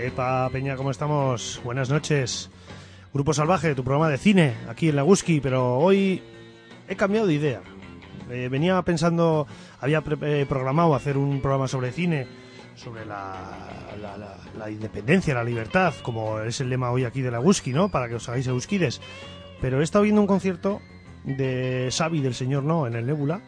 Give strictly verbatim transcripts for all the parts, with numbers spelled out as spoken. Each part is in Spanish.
Epa, Peña, ¿cómo estamos? Buenas noches. Grupo Salvaje, tu programa de cine, aquí en Laguski, pero hoy he cambiado de idea. Eh, venía pensando, había pre- eh, programado hacer un programa sobre cine, sobre la, la, la, la independencia, la libertad, como es el lema hoy aquí de Laguski, ¿no? Para que os hagáis eusquides. Pero he estado viendo un concierto de Xavi del Señor No en el Nebula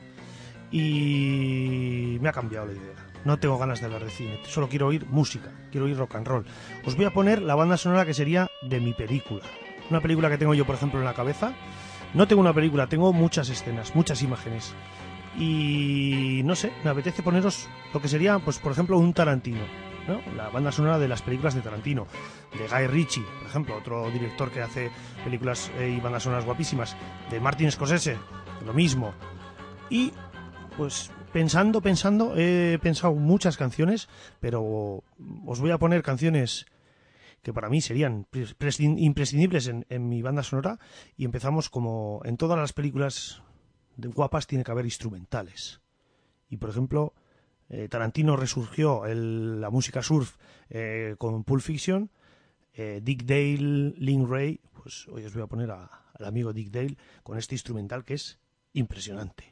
y me ha cambiado la idea. No tengo ganas de hablar de cine, solo quiero oír música, quiero oír rock and roll. Os voy a poner la banda sonora que sería de mi película. Una película que tengo yo, por ejemplo, en la cabeza. No tengo una película, tengo muchas escenas, muchas imágenes. Y no sé, me apetece poneros lo que sería, pues por ejemplo, un Tarantino, ¿no? La banda sonora de las películas de Tarantino, de Guy Ritchie, por ejemplo, otro director que hace películas eh, y bandas sonoras guapísimas, de Martin Scorsese, lo mismo. Y pues pensando, pensando, he pensado muchas canciones, pero os voy a poner canciones que para mí serían imprescindibles en, en mi banda sonora, y empezamos como en todas las películas de guapas tiene que haber instrumentales. Y por ejemplo, eh, Tarantino resurgió el, la música surf eh, con Pulp Fiction. eh, Dick Dale, Lin Ray, pues hoy os voy a poner a, al amigo Dick Dale con este instrumental que es impresionante.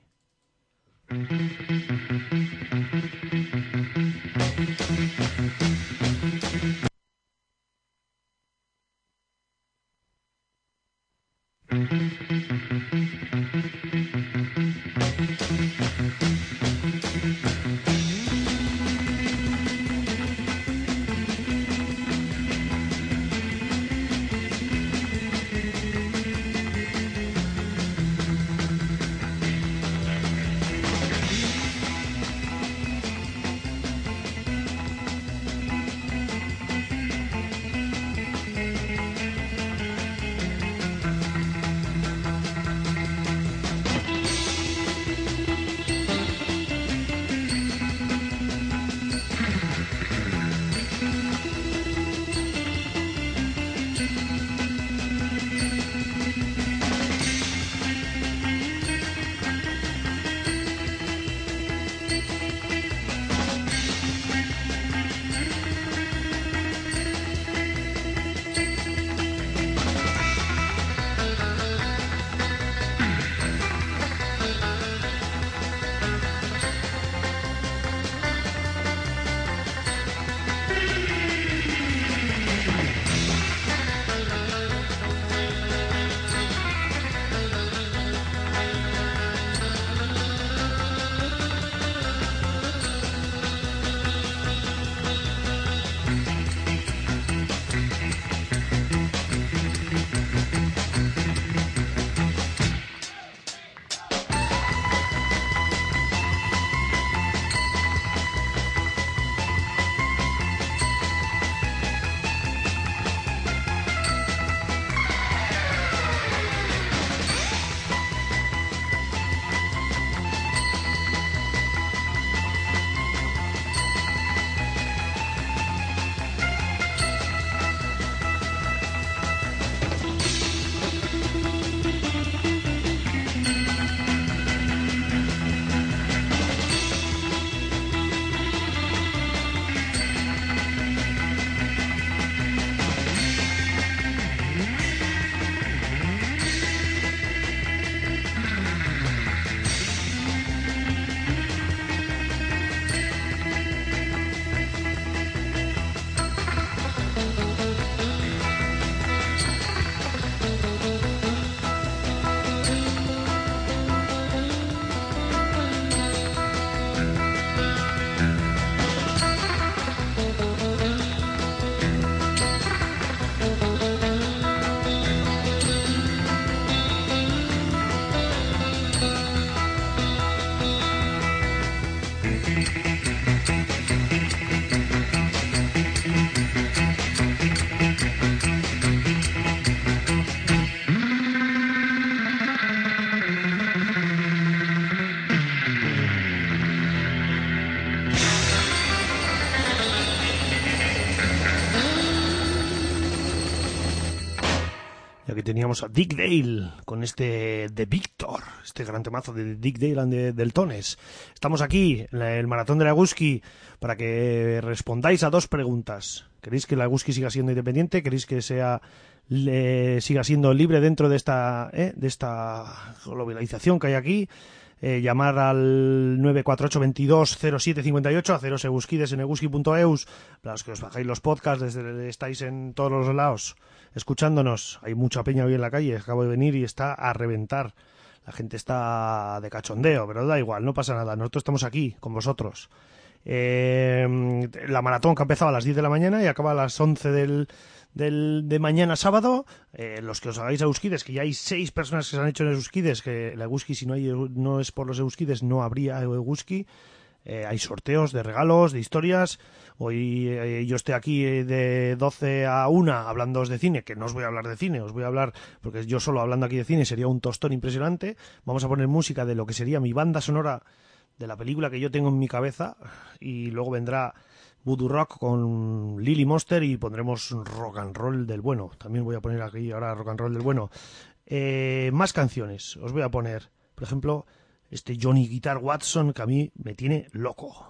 Y aquí teníamos a Dick Dale con este de Victor, este gran temazo de Dick Dale and the Deltones. Estamos aquí en el Maratón de la Eguski para que respondáis a dos preguntas. ¿Queréis que la Eguski siga siendo independiente? ¿Queréis que sea le, siga siendo libre dentro de esta, eh, de esta globalización que hay aquí? Eh, llamar al nueve cuatro ocho veintidós cero siete cincuenta y ocho, haceros eguskides en eguski punto eus, para los que os bajáis los podcasts, desde estáis en todos los lados escuchándonos. Hay mucha peña hoy en la calle, acabo de venir y está a reventar. La gente está de cachondeo, pero da igual, no pasa nada. Nosotros estamos aquí con vosotros. Eh, la maratón que ha empezado a las diez de la mañana y acaba a las once del, del, de mañana sábado. Eh, los que os hagáis Euskides, que ya hay seis personas que se han hecho en Euskides, que la Eguski, si no, hay, no es por los Euskides, no habría Eguski. Eh, hay sorteos de regalos, de historias. Hoy eh, yo estoy aquí de doce a una hablándoos de cine, que no os voy a hablar de cine, os voy a hablar, porque yo solo hablando aquí de cine sería un tostón impresionante. Vamos a poner música de lo que sería mi banda sonora de la película que yo tengo en mi cabeza, y luego vendrá Voodoo Rock con Lily Monster y pondremos rock and roll del bueno. También voy a poner aquí ahora rock and roll del bueno. Eh, más canciones, os voy a poner, por ejemplo, este Johnny Guitar Watson, que a mí me tiene loco.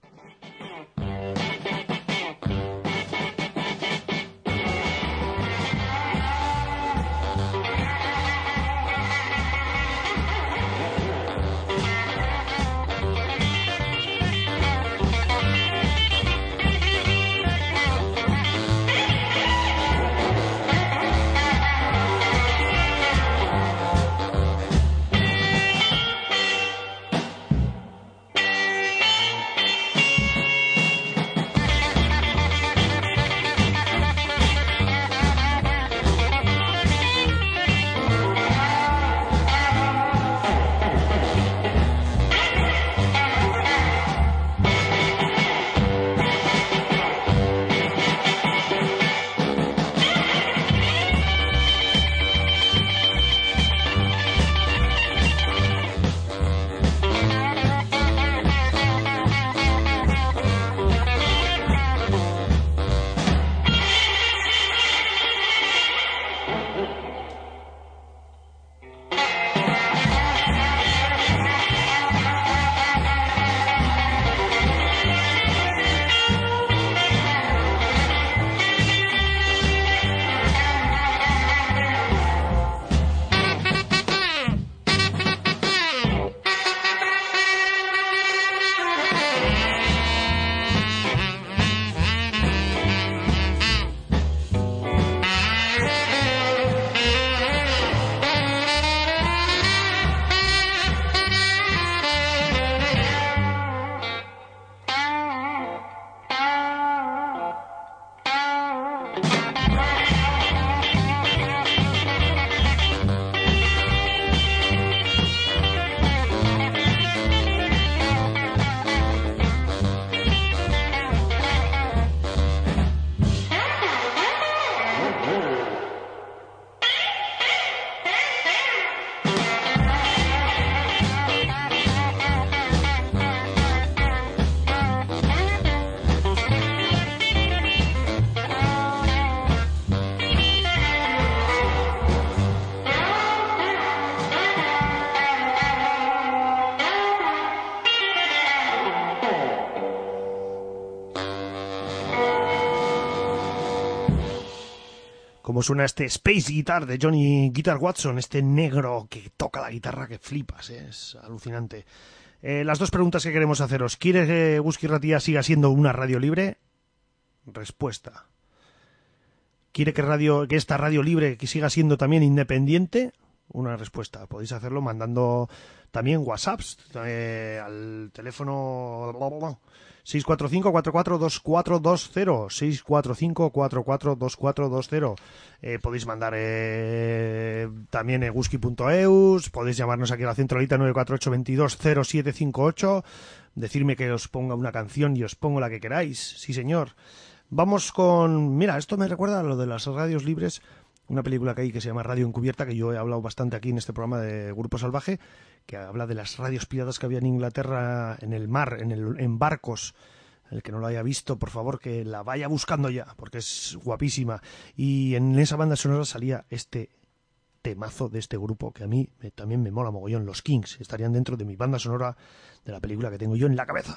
Como suena este Space Guitar de Johnny Guitar Watson, este negro que toca la guitarra que flipas, ¿eh? Es alucinante. Eh, las dos preguntas que queremos haceros. ¿Quiere que Eguski Irratia siga siendo una radio libre? Respuesta. ¿Quiere que, radio, que esta radio libre que siga siendo también independiente? Una respuesta. Podéis hacerlo mandando también WhatsApps eh, al teléfono seis cuatro cinco, cuatro cuatro dos cuatro dos cero, seis cuatro cinco, cuatro cuatro dos cuatro dos cero. Eh, podéis mandar eh, también eguski punto eus, podéis llamarnos aquí a la centralita nueve cuatro ocho veintidós cero siete cincuenta y ocho, decirme que os ponga una canción y os pongo la que queráis. Sí, señor. Vamos con... Mira, esto me recuerda a lo de las radios libres, una película que hay que se llama Radio Encubierta, que yo he hablado bastante aquí en este programa de Grupo Salvaje, que habla de las radios piratas que había en Inglaterra en el mar, en, el, en barcos. El que no lo haya visto, por favor, que la vaya buscando ya, porque es guapísima. Y en esa banda sonora salía este temazo de este grupo que a mí me, también me mola mogollón. Los Kings estarían dentro de mi banda sonora de la película que tengo yo en la cabeza.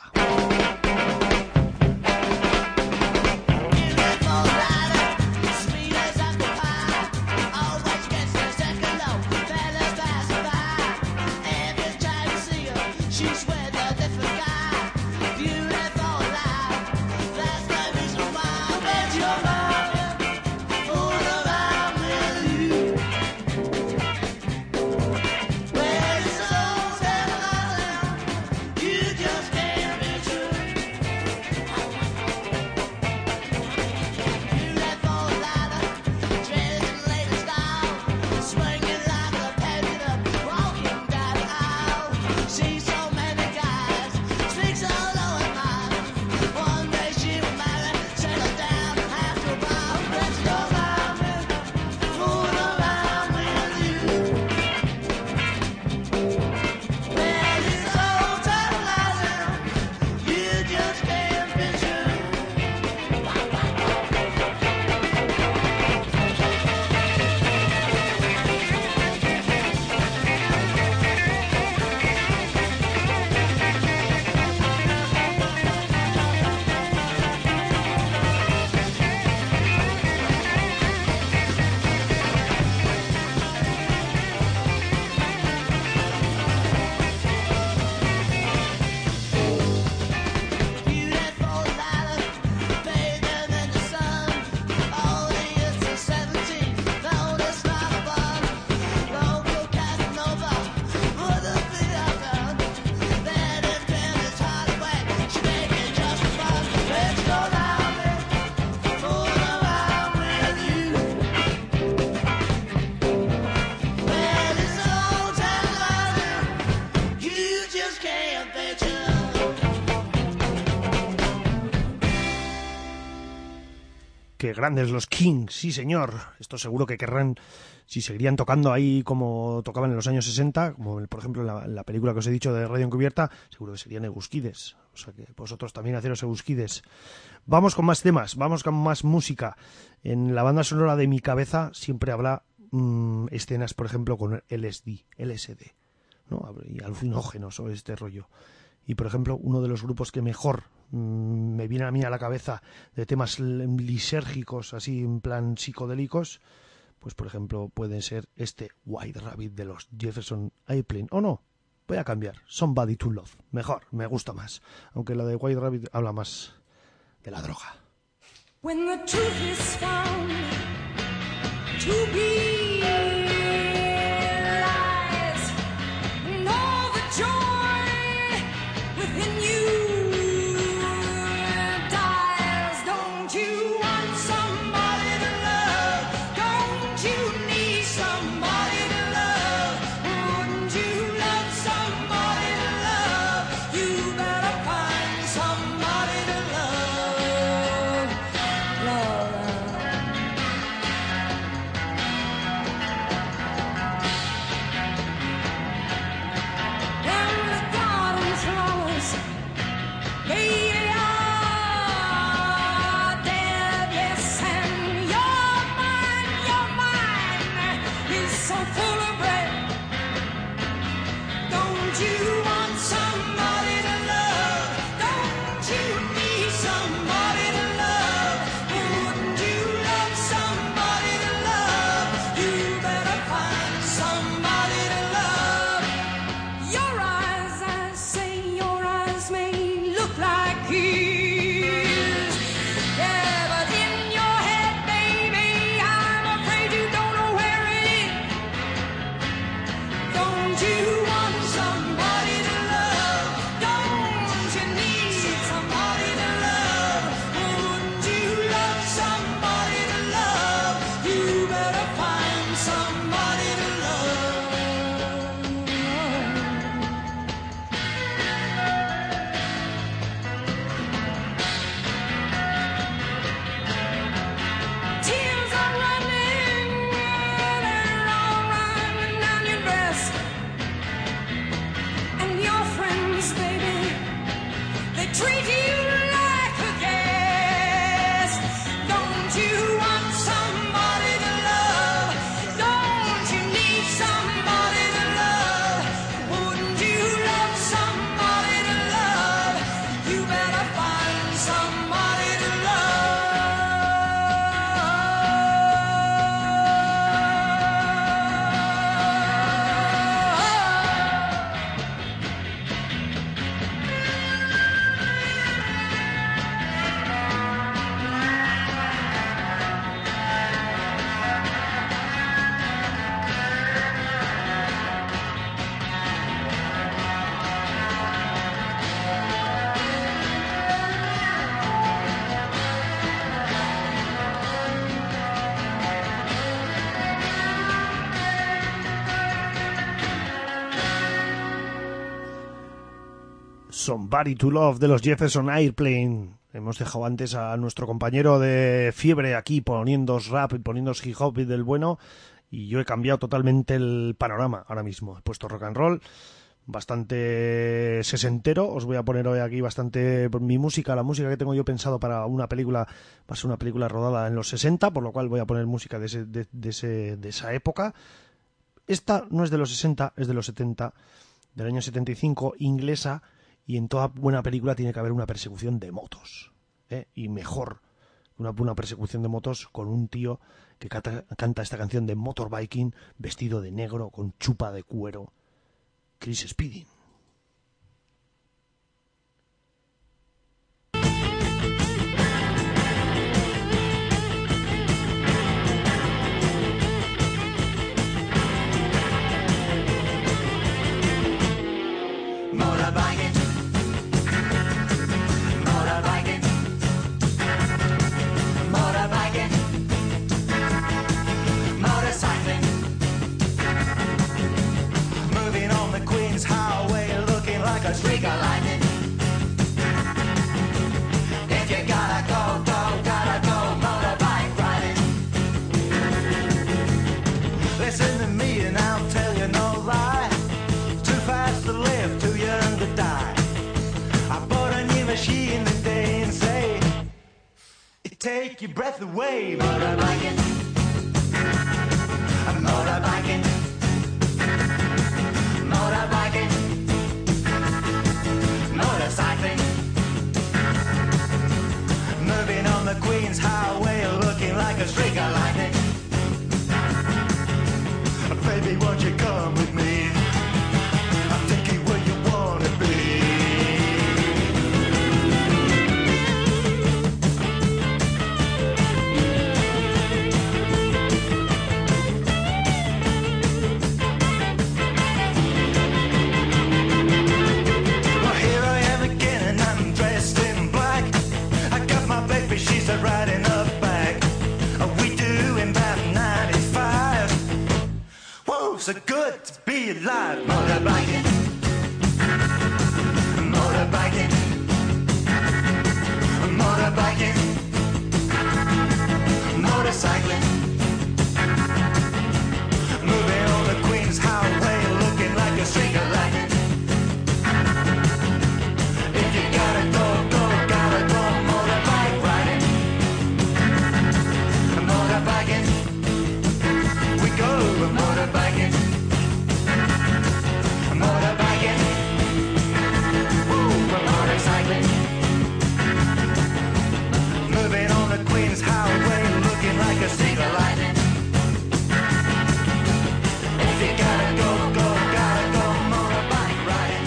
Qué grandes los Kings, sí señor. Esto seguro que querrán, si seguirían tocando ahí como tocaban en los años sesenta, como por ejemplo en la, la película que os he dicho de Radio Encubierta, seguro que serían Eguskides. O sea que vosotros también haceros Eguskides. Vamos con más temas, vamos con más música. En la banda sonora de mi cabeza siempre habrá mmm, escenas, por ejemplo, con L S D, L S D, ¿no? Y alucinógenos o este rollo. Y, por ejemplo, uno de los grupos que mejor mmm, me viene a mí a la cabeza de temas lisérgicos, así en plan psicodélicos, pues, por ejemplo, pueden ser este White Rabbit de los Jefferson Airplane. ¿O no? Voy a cambiar. Somebody to Love. Mejor, me gusta más. Aunque la de White Rabbit habla más de la droga. When the truth is found to be within you dies. Don't you want somebody to love? Don't you need somebody to love? Wouldn't you love somebody to love? You better find somebody to love. Love. Somebody to Love de los Jefferson Airplane. Hemos dejado antes a nuestro compañero de Fiebre aquí poniendo rap y poniendo hip hop del bueno, y yo he cambiado totalmente el panorama ahora mismo. He puesto rock and roll bastante sesentero. Os voy a poner hoy aquí bastante mi música, la música que tengo yo pensado para una película. Va a ser una película rodada en los sesenta, por lo cual voy a poner música de, ese, de, de, ese, de esa época. Esta no es de los sesenta, es de los setenta, del año setenta y cinco, inglesa, y en toda buena película tiene que haber una persecución de motos, ¿eh? Y mejor una, una persecución de motos con un tío que canta, canta esta canción de motorbiking vestido de negro con chupa de cuero, Chris Speeding. Motorbiking, motorbiking, motorbiking, motorcycling, moving on the Queen's Highway, looking like a streak of lightning. If you gotta go, go, gotta go, motorbike riding. Listen to me and I'll tell you no lie. Too fast to live, too young to die. I bought a new machine today and say it take your breath away. Motorbiking, motorbiking, motorbiking, motorcycling, moving on the Queen's Highway, looking like a streak of lightning. Baby, won't you come with me? I'll take you where you wanna be. Well, here I am again and I'm dressed in black. I got my baby, she's a riding up back. We do in about ninety-five. Whoa, so good to be alive. Motorbiking, motorbiking, motorbiking, motorcycling, moving on the Queen's Highway, looking like a streak of lightning. If you gotta go, go, gotta go, motorbike riding, motorbiking, we go motorbiking, motorbiking, woo, we're motorcycling, moving on the Queen's Highway, looking like a streak of lightning. If you gotta go, go, gotta go, motorbike riding,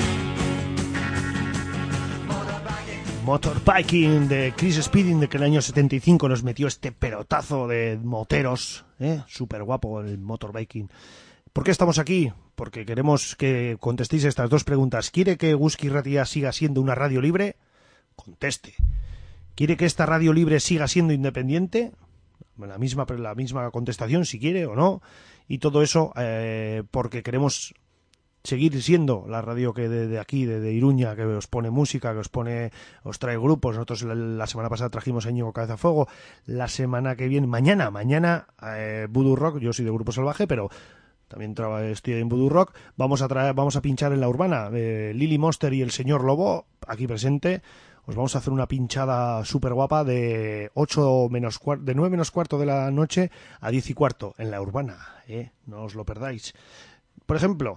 motorbiking. Motorbiking de Chris Speeding, de que en el año setenta y cinco nos metió este pelotazo de moteros, ¿eh? Súper guapo el motorbiking. ¿Por qué estamos aquí? Porque queremos que contestéis estas dos preguntas. ¿Quiere que Gusky Ratia siga siendo una radio libre? Conteste. ¿Quiere que esta radio libre siga siendo independiente? La misma, la misma contestación, si quiere o no. Y todo eso eh, porque queremos seguir siendo la radio que de, de aquí, de, de Iruña, que os pone música, que os pone, os trae grupos. Nosotros la, la semana pasada trajimos a Íñigo Cabeza Fuego. La semana que viene, mañana, mañana, eh, Voodoo Rock. Yo soy de Grupo Salvaje, pero también traba, estoy en Voodoo Rock. Vamos a traer, vamos a pinchar en la urbana. Eh, Lily Monster y el señor Lobo, aquí presente. Os vamos a hacer una pinchada súper guapa de ocho menos cuarto, de nueve menos cuarto de la noche a diez y cuarto en la urbana, ¿eh? No os lo perdáis. Por ejemplo,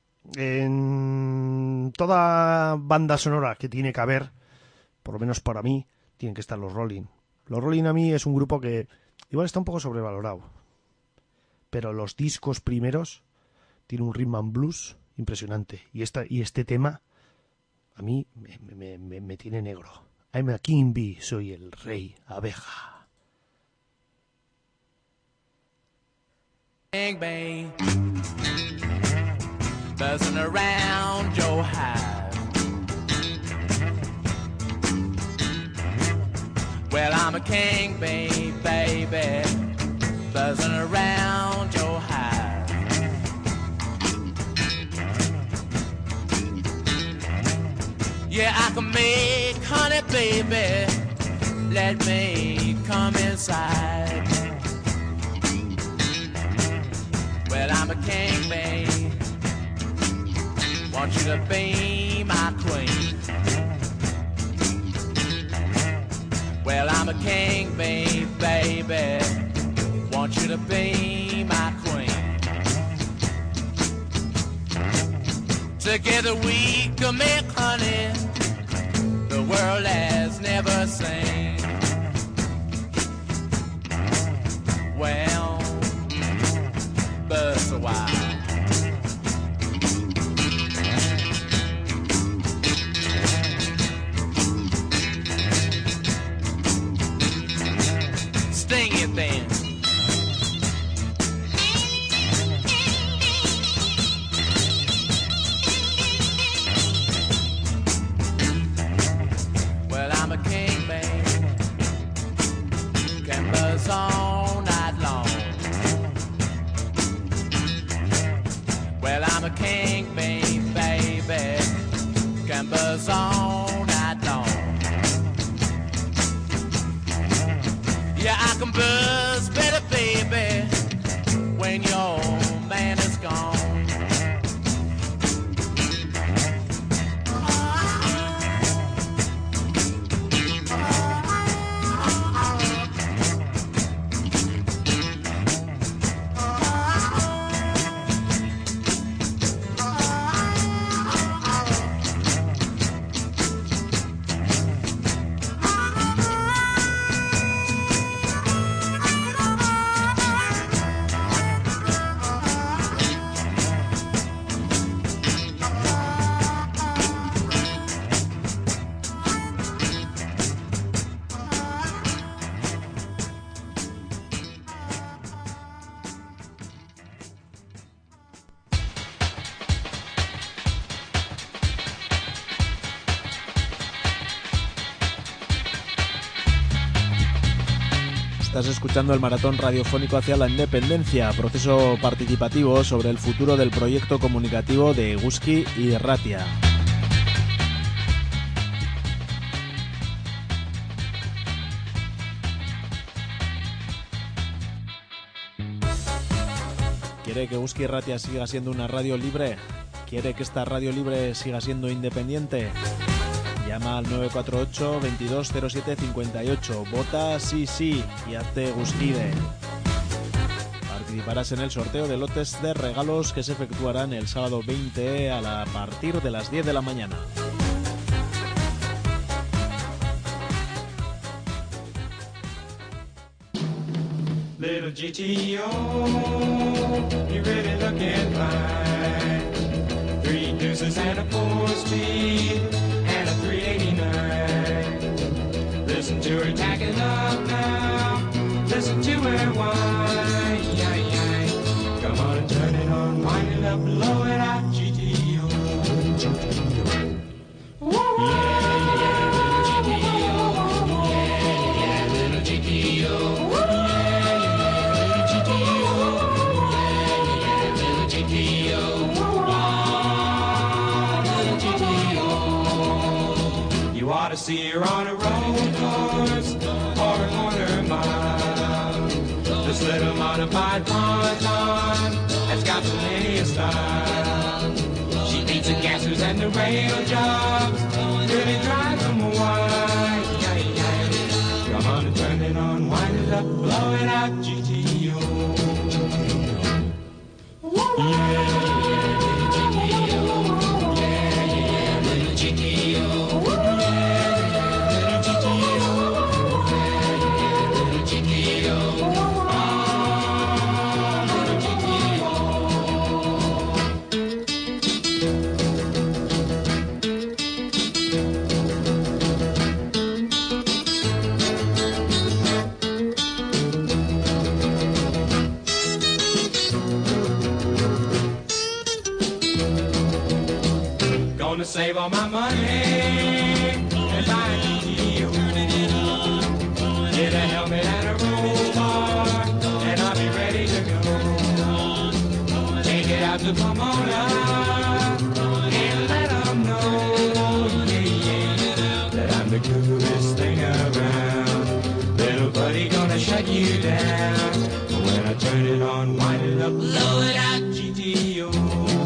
en toda banda sonora que tiene que haber, por lo menos para mí, tienen que estar los Rolling. Los Rolling a mí es un grupo que igual está un poco sobrevalorado, pero los discos primeros tienen un rhythm and blues impresionante. Y, esta, y este tema a mí me, me, me, me tiene negro. I'm a king bee, soy el rey abeja. Bang bang, buzzing around your hive. Well, I'm a king bee, baby, buzzing around your hive. Yeah, I can make honey, baby. Let me come inside. Well, I'm a king, babe. Want you to be my queen. Well, I'm a king, babe, baby. Want you to be my queen. Together we can make honey the world has never seen. Well, buzz a while. Sting it then. Well, I'm a king, babe. Can buzz all night long. Well, I'm a king, babe, baby. Can buzz all night long. Yeah, I can buzz better, baby, when your man is gone. Estás escuchando el maratón radiofónico hacia la independencia, proceso participativo sobre el futuro del proyecto comunicativo de Eguzki Irratia. ¿Quiere que Eguzki Irratia siga siendo una radio libre? ¿Quiere que esta radio libre siga siendo independiente? Llama al nueve cuatro ocho, veintidós cero siete cincuenta y ocho, vota sí sí y hazte Eguzkide. Participarás en el sorteo de lotes de regalos que se efectuarán el sábado veinte a, la, a partir de las diez de la mañana. Little G T O, you really looking fine. Three deuces and a four speed and a three eighty-nine. Listen to her tacking up now. Listen to her whine. Come on and turn it on, wind it up, blow it out, G T O. Yeah, yeah, little G T O. Yeah, yeah, little G T O. You ought to see her on a road course or a quarter mile. This little modified ponton has got plenty of style. She beats the gassers and the rail jobs, really drives them wild. Come on and turn it on, wind it up, blow it out, G T O. Yeah. Gonna save all my money and buy a G T O. Get a helmet and a roll bar, and I'll be ready to go. Take it out to Pomona and let them know, yeah, move this thing around. Little buddy gonna shut you down. When I turn it on, wind it up, blow it out, G T O.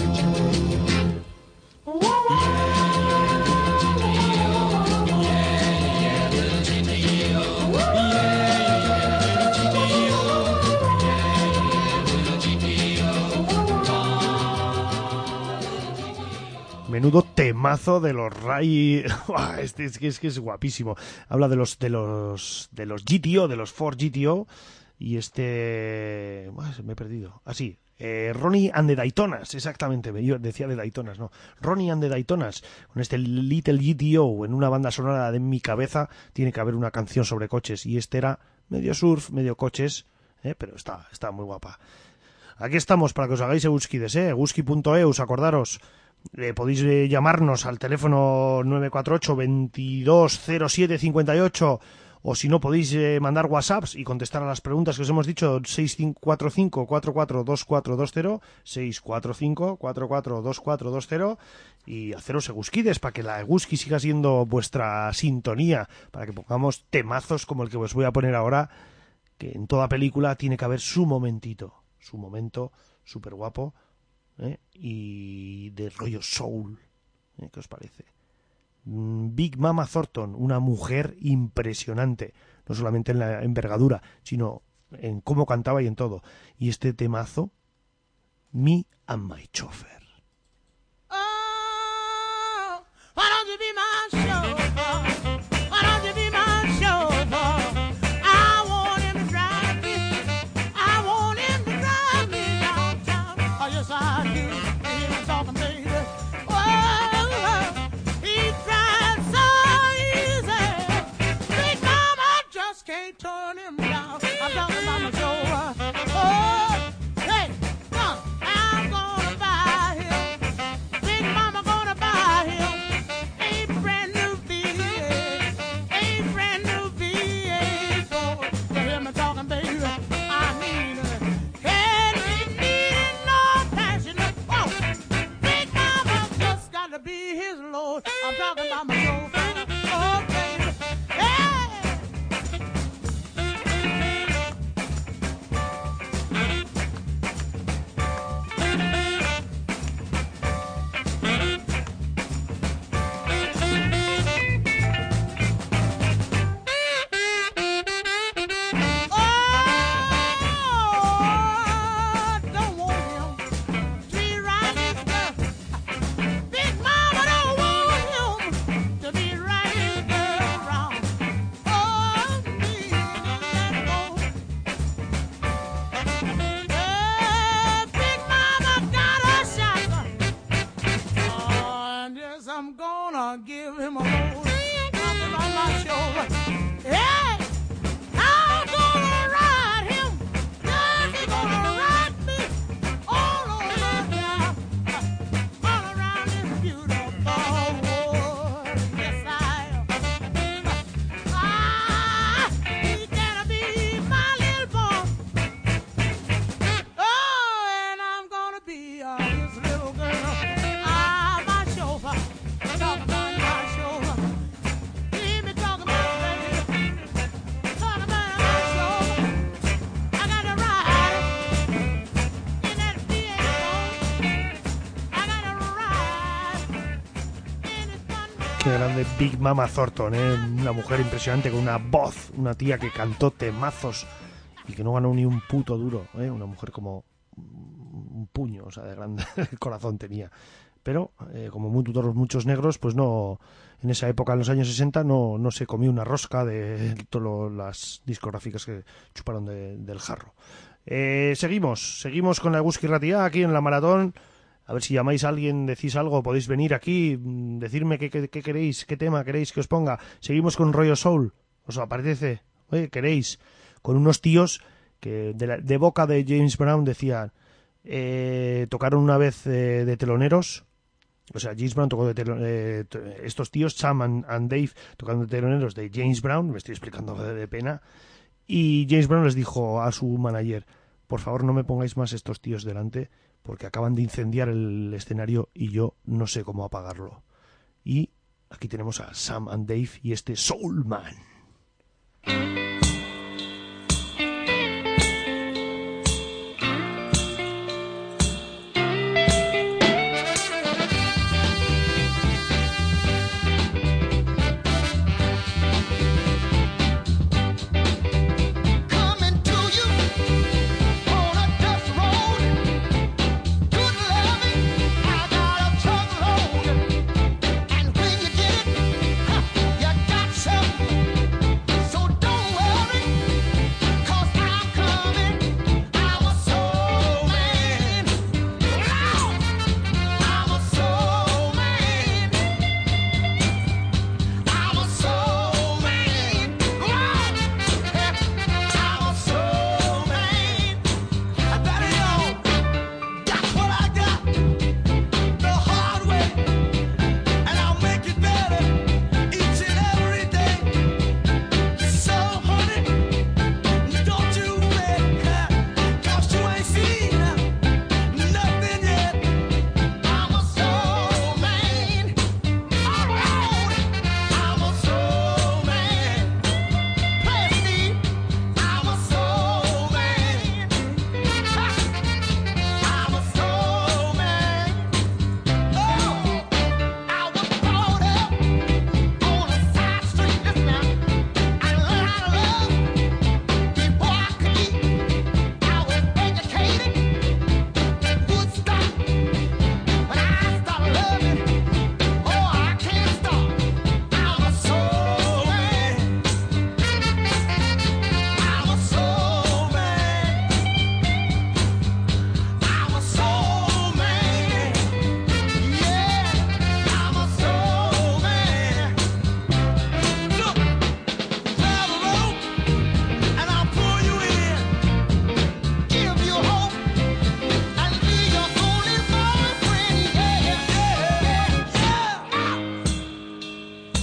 Menudo temazo de los Ray. Este es que es que es guapísimo. Habla de los de los de los G T O, de los Ford G T O y este ah, me he perdido. Así, ah, eh, Ronnie and the Daytonas, exactamente. Yo decía de Daytonas, no. Ronnie and the Daytonas con este Little G T O en una banda sonora de mi cabeza. Tiene que haber una canción sobre coches y este era medio surf, medio coches, eh, pero está está muy guapa. Aquí estamos para que os hagáis eguskides, eh, eguski punto e u, acordaros. Eh, podéis eh, llamarnos al teléfono nueve cuatro ocho, veintidós cero siete cincuenta y ocho o si no podéis eh, mandar whatsapps y contestar a las preguntas que os hemos dicho seis cuatro cinco, cuatro cuatro dos cuatro dos cero, seis cuatro cinco, cuatro cuatro dos cuatro dos cero y haceros egusquides para que la eguski siga siendo vuestra sintonía, para que pongamos temazos como el que os voy a poner ahora, que en toda película tiene que haber su momentito, su momento súper guapo. ¿Eh? Y de rollo soul, ¿eh? ¿Qué os parece? Big Mama Thornton, una mujer impresionante, no solamente en la envergadura, sino en cómo cantaba y en todo. Y este temazo, Me and My Chauffeur. Oh, why don't you be my chauffeur? Why don't you be my chauffeur? I want him to drive me. I want him to drive me downtown. Oh, yes, I do. Hear him talking, baby. Oh, he drives so easy. Big mama just can't turn him down. I'm talking about my chauffeur. Oh, hey, come, I'm gonna buy him. Big mama gonna buy him a brand new V eight, a brand new V eight. So you hear me talking, baby? I mean, and he need no passion. Oh, Big mama just gotta be his lord. I'm talking about my chauffeur. Oh, baby, hey. Oh, don't want him to be riding his girl. Big mama don't want him to be riding his girl around. Oh, me and go. Yeah, Big mama got a shotgun. Oh, and yes, I'm gonna give him a load. Talking on my shoulder. Hey, I'm gonna ride him. Yes, he's gonna ride me all over town, all around this beautiful world. Yes, I am. Ah, he's gonna be my little boy. Oh, and I'm gonna be uh, his little girl. Ah, my chauffeur. Talk about my chauffeur. Hear me talk about it, baby. Talk about my chauffeur. I gotta ride in that V eight. I gotta ride in his thunder. Qué grande Big Mama Thornton, ¿eh? Una mujer impresionante con una voz, una tía que cantó temazos y que no ganó ni un puto duro, ¿eh? Una mujer como un puño, o sea, de grande corazón tenía. Pero, eh, como muy todos muchos negros, pues no, en esa época, en los años sesenta, no, no se comió una rosca de todas las discográficas que chuparon de- del jarro. Eh, seguimos, seguimos con la Eguski Ratia aquí en la maratón. A ver si llamáis a alguien, decís algo, podéis venir aquí, mm, decirme qué, qué- qué queréis, qué tema queréis que os ponga. Seguimos con rollo soul, os aparece, oye, queréis, con unos tíos que de, la- de boca de James Brown decían, eh, tocaron una vez eh, de teloneros. O sea, James Brown tocó de telo- eh, t- estos tíos, Sam and, and Dave, tocando de teloneros de James Brown, me estoy explicando de, de pena, y James Brown les dijo a su manager, por favor no me pongáis más estos tíos delante, porque acaban de incendiar el escenario y yo no sé cómo apagarlo. Y Aquí tenemos a Sam and Dave y este Soul Man. Coming to you on a dust road. Good loving, I got a truckload. And when you get it, huh, you got some. So don't worry, 'cause I'm coming. I'm a soul man. Wow, I'm a soul man. I'm a soul man. Wow, I'm a soul man. Daddy, y'all, that's what I got the hard way, and I'll make it better each and every day. So, honey, don't you fret, 'cause you ain't seen nothing yet. I'm a soul man. All right, I'm a soul man. Play it, Steve. I'm a soul man. Ha! I'm a soul man. Oh, I was brought up on a side street. Listen now, I learned how to love before I could eat. I was educated in Woodstock, but I started loving. Oh, I can't stop. I'm a soul man. I'm a soul man. I'm a soul man. Yeah, I'm a soul man. Look, grab a rope and I'll pull you in, give you hope, and be your only boyfriend. Yeah, yeah, yeah.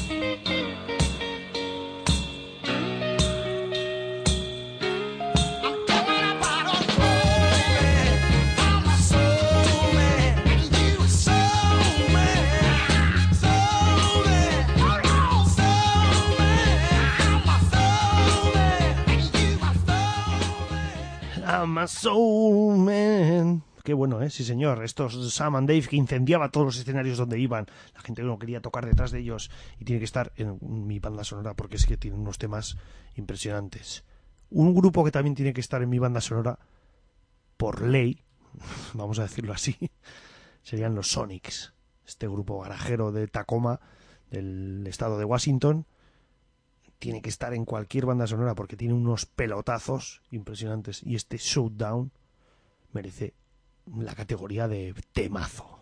I'm going about a soul man. I'm a soul man. And you a soul man. Soul man. Soul man. I'm a soul man. And you a soul man. I'm a soul man. Qué bueno, ¿eh? Sí, señor. Estos Sam and Dave que incendiaba todos los escenarios donde iban. La gente no quería tocar detrás de ellos y tiene que estar en mi banda sonora porque es que tienen unos temas impresionantes. Un grupo que también tiene que estar en mi banda sonora por ley, vamos a decirlo así, serían los Sonics. Este grupo garajero de Tacoma, del estado de Washington, tiene que estar en cualquier banda sonora porque tiene unos pelotazos impresionantes y este Showdown merece la categoría de temazo.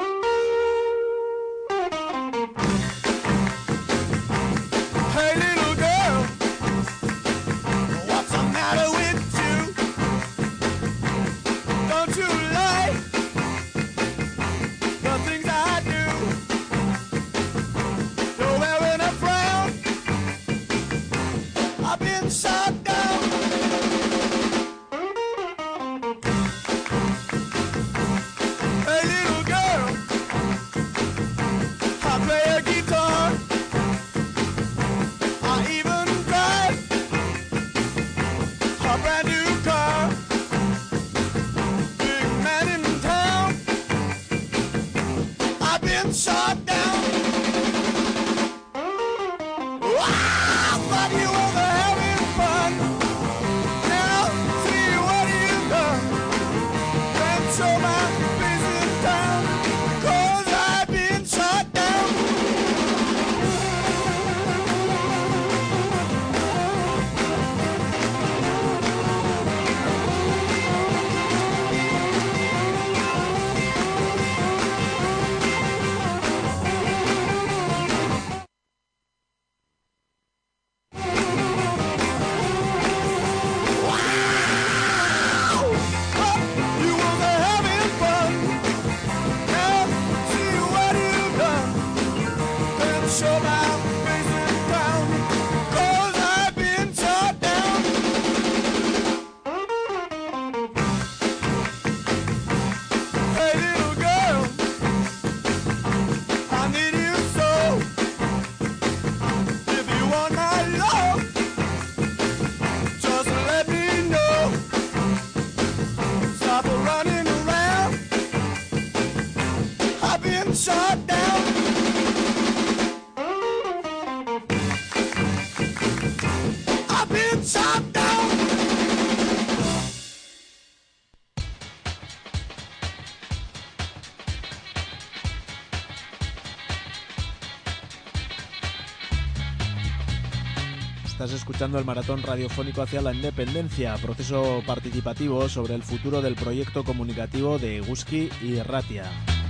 Hey, little girl, what's the matter with you? Don't you like the things I do? You're wearing a frown. I've been shot down. Hey, little girl, I play a guitar. I even drive a brand new car. Big man in town. I've been shot down. Wow, but you were having fun. Now, see what you've done. Can't show my face in town, 'cause I've been shot down. Estás escuchando el maratón radiofónico hacia la independencia, proceso participativo sobre el futuro del proyecto comunicativo de Eguzki y Ratia.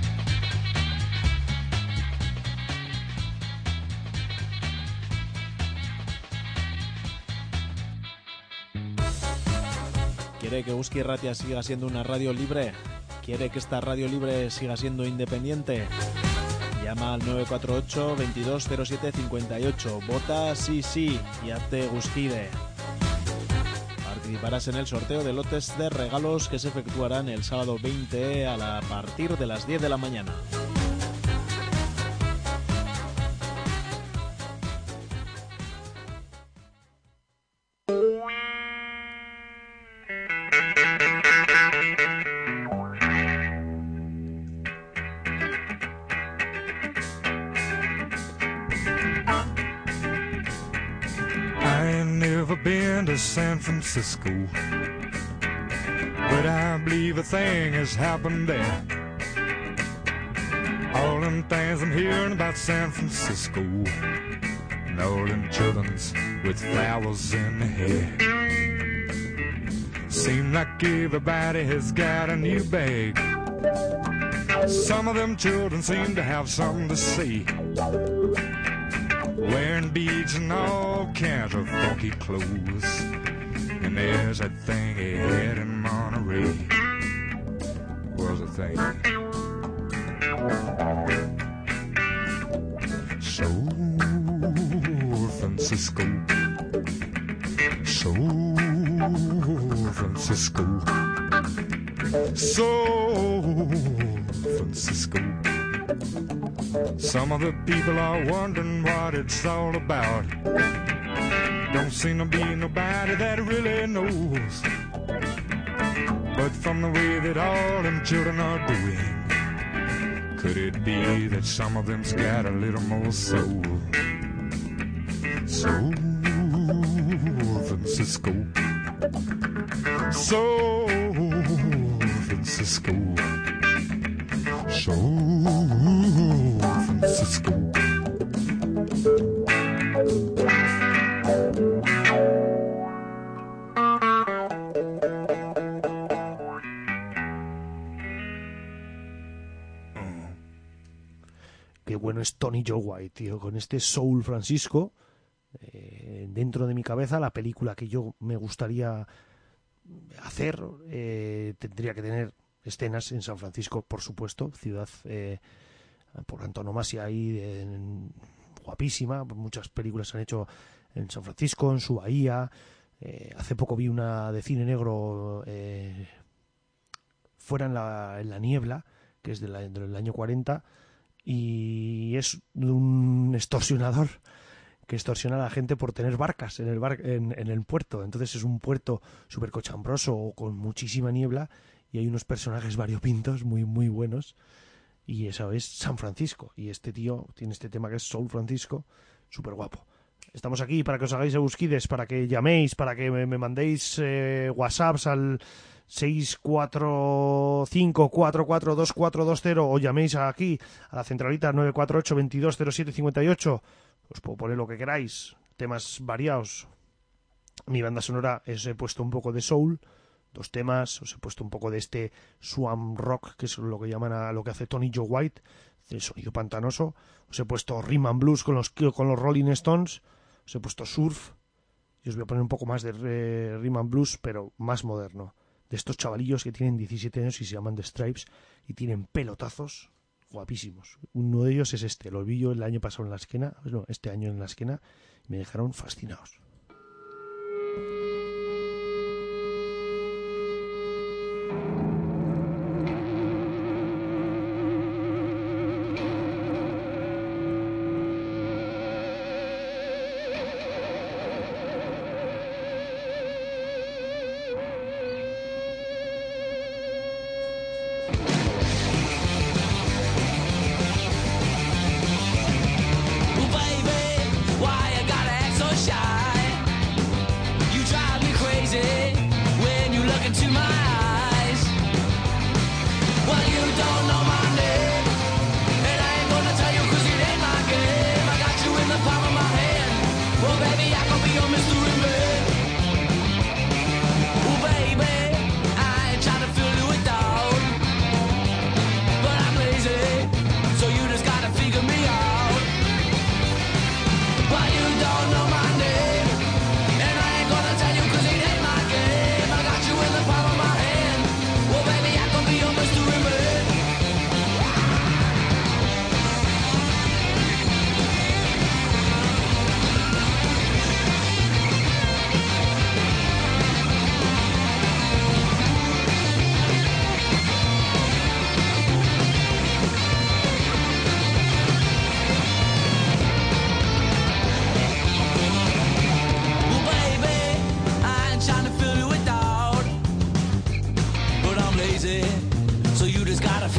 ¿Quiere que Eguzki y Ratia siga siendo una radio libre? ¿Quiere que esta radio libre siga siendo independiente? Llama al nueve cuatro ocho, veintidós cero siete cincuenta y ocho. Vota sí, sí y hazte Eguzkide. Participarás en el sorteo de lotes de regalos que se efectuarán el sábado veinte a, la, a partir de las diez de la mañana. San Francisco, but I believe a thing has happened there. All them things I'm hearing about San Francisco, and all them children's with flowers in their hair. Seem like everybody has got a new bag. Some of them children seem to have something to say, wearing beads and all kinds of funky clothes. And there's that thing he had in Monterey. Was a thing. San Francisco. San Francisco. San Francisco. Some of the people are wondering what it's all about. Don't seem to be nobody that really knows. But from the way that all them children are doing, could it be that some of them's got a little more soul? San Francisco. San Francisco. San Francisco. Qué bueno es Tony Joe White, tío, con este Soul Francisco eh, dentro de mi cabeza. La película que yo me gustaría hacer eh, tendría que tener escenas en San Francisco, por supuesto, ciudad eh, por antonomasia ahí, eh, guapísima. Muchas películas se han hecho en San Francisco, en su bahía. Eh, hace poco vi una de cine negro, eh, Fuera en la, en la niebla, que es de la, del año cuarenta, y es de un extorsionador que extorsiona a la gente por tener barcas en el, bar, en, en el puerto. Entonces es un puerto súper cochambroso, con muchísima niebla, y hay unos personajes variopintos muy muy buenos, y eso es San Francisco. Y este tío tiene este tema que es Soul Francisco, súper guapo. Estamos aquí para que os hagáis Eguzkides, para que llaméis, para que me, me mandéis eh, WhatsApps al seis cuatro cinco cuatro cuatro dos cuatro dos cero, o llaméis aquí a la centralita nueve cuatro ocho, veintidós cero siete cincuenta y ocho. Os puedo poner lo que queráis, temas variados. Mi banda sonora os he puesto un poco de soul, dos temas, os he puesto un poco de este swamp rock, que es lo que llaman a lo que hace Tony Joe White, el sonido pantanoso. Os he puesto rhythm and blues con los, con los Rolling Stones, os he puesto surf, y os voy a poner un poco más de eh, rhythm and blues, pero más moderno, de estos chavalillos que tienen diecisiete años y se llaman The Stripes y tienen pelotazos guapísimos. Uno de ellos es este, lo vi yo el año pasado en la esquena, no, este año en la esquena, y me dejaron fascinados. Baby, why you gotta act so shy?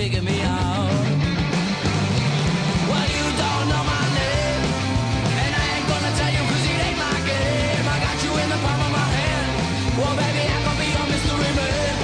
taking me out. Well, you don't know my name, and I ain't gonna tell you 'cause it ain't my game. I got you in the palm of my hand. Well, baby, I can be your mystery man.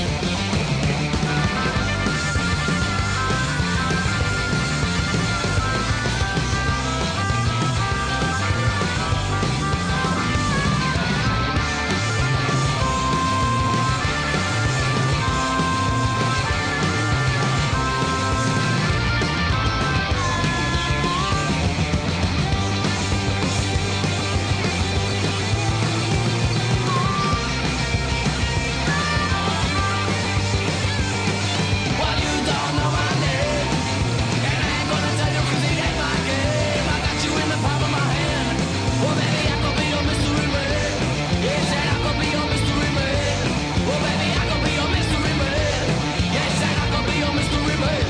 Well, you don't know my name, and I ain't gonna tell you 'cause it ain't my game. I got you in the palm of my hand. Well, baby, I can be your mystery man. Yeah, said I can be your mystery man. Well, baby, I can be your mystery man. Yeah, said I can be your mystery man.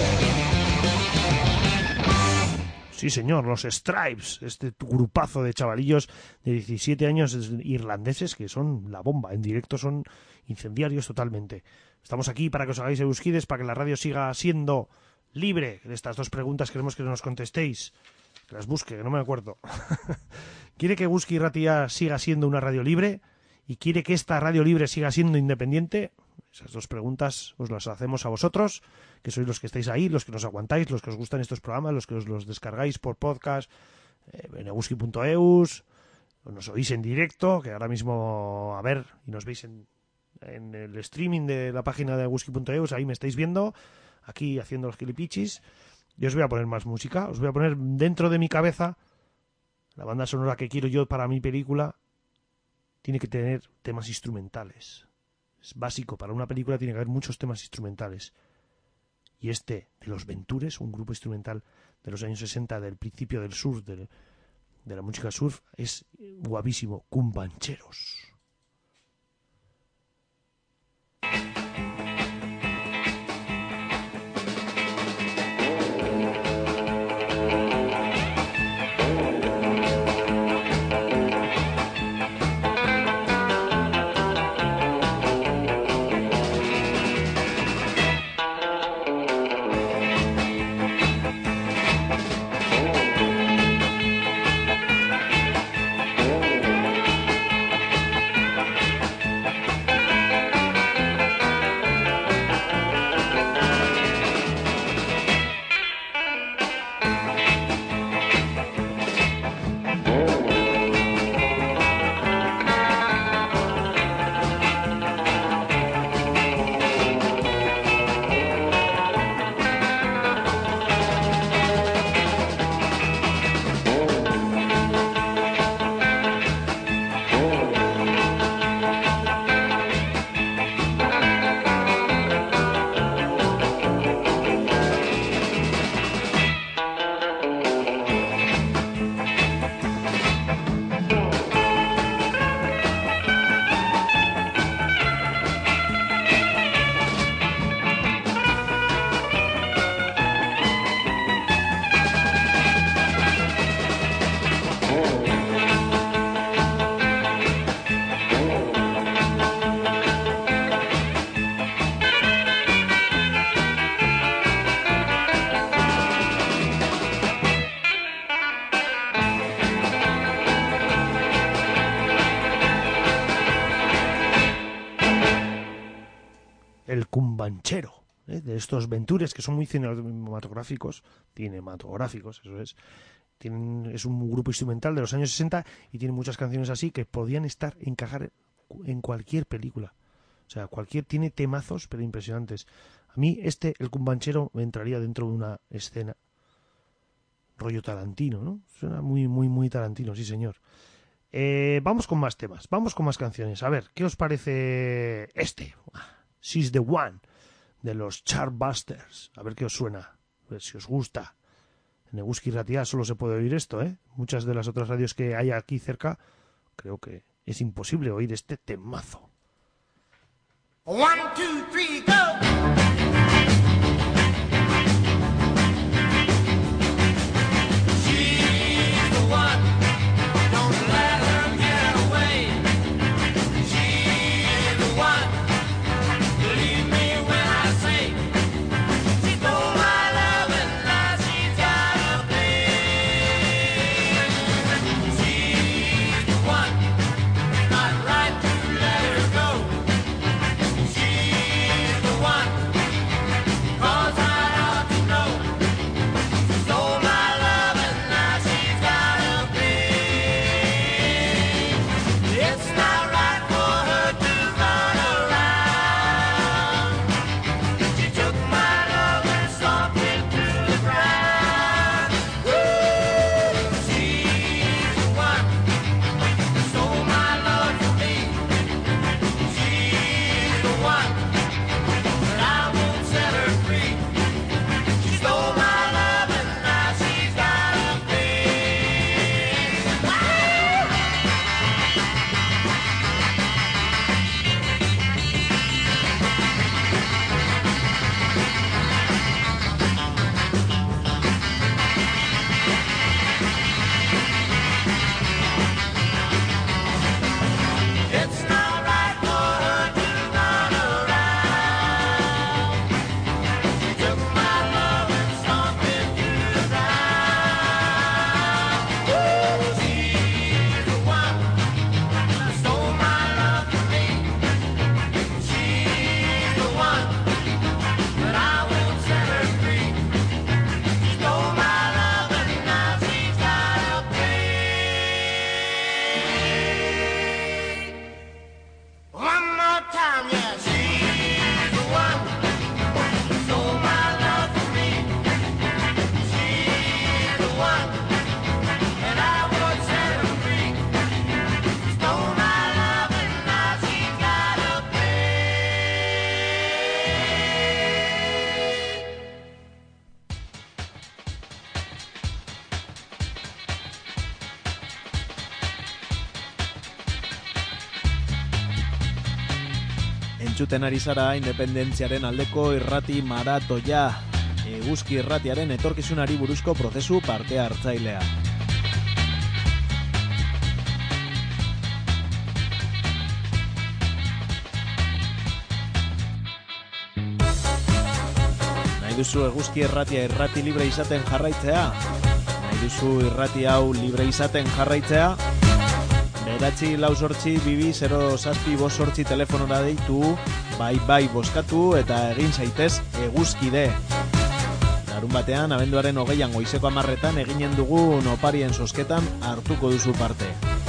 Sí, señor, los Stripes, este grupazo de chavalillos de diecisiete años irlandeses que son la bomba, en directo son incendiarios totalmente. Estamos aquí para que os hagáis euskides, para que la radio siga siendo libre. De estas dos preguntas queremos que nos contestéis, que las busque, que no me acuerdo. ¿Quiere que Euski Ratia siga siendo una radio libre? ¿Y quiere que esta radio libre siga siendo independiente? Esas dos preguntas os las hacemos a vosotros, que sois los que estáis ahí, los que nos aguantáis, los que os gustan estos programas, los que os los descargáis por podcast, eh, en euski punto eus, o nos oís en directo, que ahora mismo, a ver, y nos veis en, en el streaming de la página de euski punto eus, ahí me estáis viendo, aquí haciendo los gilipichis, y os voy a poner más música, os voy a poner dentro de mi cabeza la banda sonora que quiero yo para mi película. Tiene que tener temas instrumentales. Es básico, para una película tiene que haber muchos temas instrumentales. Y este, de los Ventures, un grupo instrumental de los años sesenta, del principio del surf, del, de la música surf, es guapísimo. Cumbancheros. El cumbanchero, ¿eh? De estos Ventures que son muy cinematográficos, cinematográficos, eso es. Tienen, es un grupo instrumental de los años sesenta y tiene muchas canciones así que podían estar, encajar en cualquier película. O sea, cualquier, tiene temazos, pero impresionantes. A mí este, el cumbanchero, me entraría dentro de una escena rollo Tarantino, ¿no? Suena muy, muy, muy Tarantino, sí señor. Eh, vamos con más temas, vamos con más canciones. A ver, ¿qué os parece este? She's the One, de los Chartbusters. A ver qué os suena, a ver si os gusta. En Euski Ratia solo se puede oír esto, ¿eh? Muchas de las otras radios que hay aquí cerca, creo que es imposible oír este temazo. One, two, three, go! She's the one. Don't let her get away. She's the one. Believe me when I say she's the Entzuten ari zara independentziaren aldeko irrati maratoia, eguzki irratiaren etorkizunari buruzko prozesu parte hartzailea. Nahi duzu eguzki irratia irrati libre izaten jarraitzea? Nahi duzu irrati hau libre izaten jarraitzea? Beratzi lau sortzi bibi zero zazpi bost sortzi telefonora deitu, bai bai boskatu eta egin zaitez eguzkide. Larun batean, abenduaren hogeian goizeko hamarretan eginen dugun oparien zozketan hartuko duzu parte.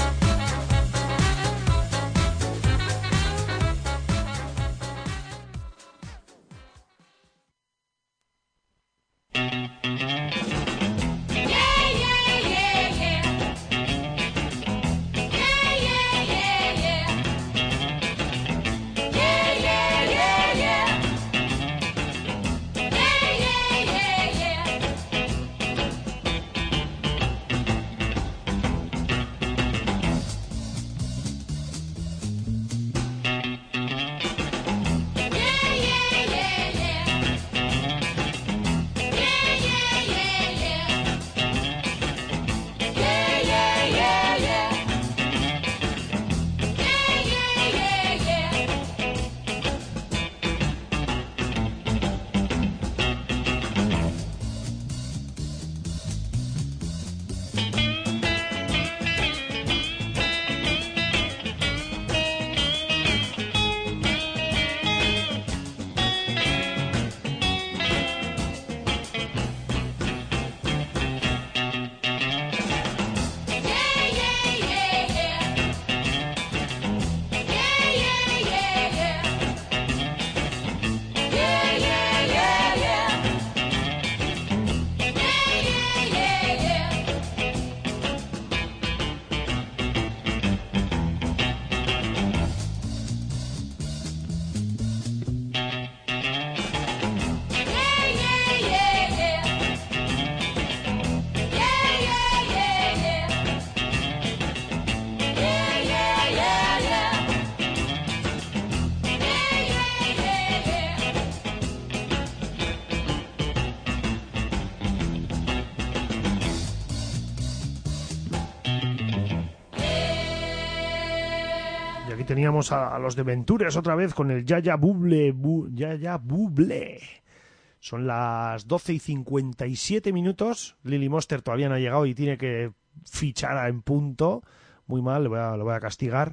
Teníamos a, a los de Ventures otra vez con el Ya Ya Buble, bu, Ya Ya Buble. Son las doce y cincuenta y siete minutos. Lily Monster todavía no ha llegado y tiene que fichar en punto. Muy mal, le voy a, le voy a castigar.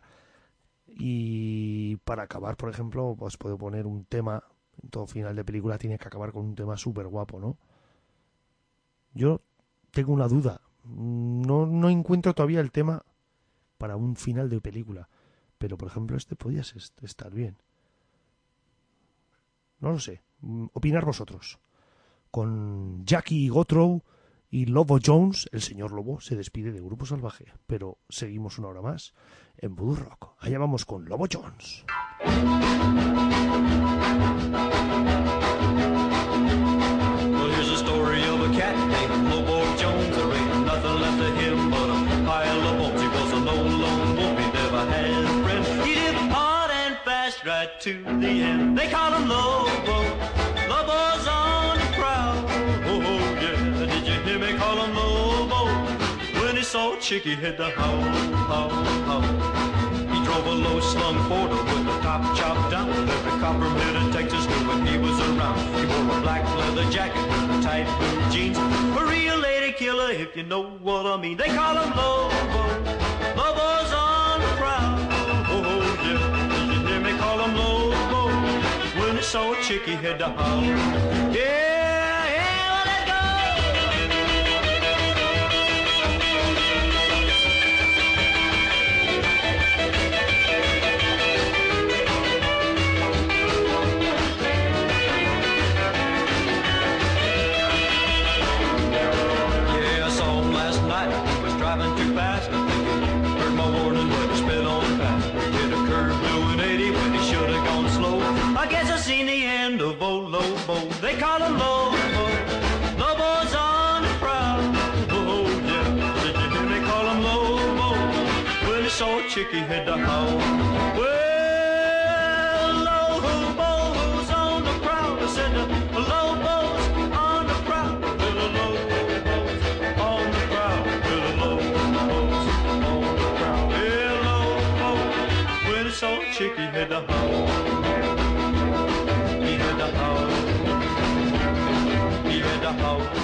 Y para acabar, por ejemplo, pues puedo poner un tema. En todo final de película tiene que acabar con un tema súper guapo, ¿no? Yo tengo una duda. No, no encuentro todavía el tema para un final de película. Pero, por ejemplo, este podía estar bien. No lo sé. Opinar vosotros. Con Jackie Gotrow y Lobo Jones, el señor Lobo se despide de Grupo Salvaje. Pero seguimos una hora más en Voodoo Rock. Allá vamos con Lobo Jones. Well, here's a story of a cat named Lobo Jones. There ain't nothing left of him but a pile of bones. He was a lone, lone wolf. He never had a friend. He lived hard and fast right to the end. They call him Lobo. Lobo's on the prowl. Oh, yeah. Did you hear me call him Lobo? When he saw Chicky head to howl, howl, howl. He drove a low-slung Ford with the top chopped down. Every copperhead in Texas knew when he was around. He wore a black leather jacket with tight blue jeans. A real lady killer, if you know what I mean. They call him Lobo. Lobo's on the prowl. Oh, yeah. Did you hear me call him Lobo? When he saw Chicky head to howl. Yeah. Lobo, they call him Lobo. Lobo's on the prowl. Oh, yeah. Did you hear me call him Lobo? When he saw Chicky head to howl. Well, Lobo heard the howl. He heard the howl. He heard the howl.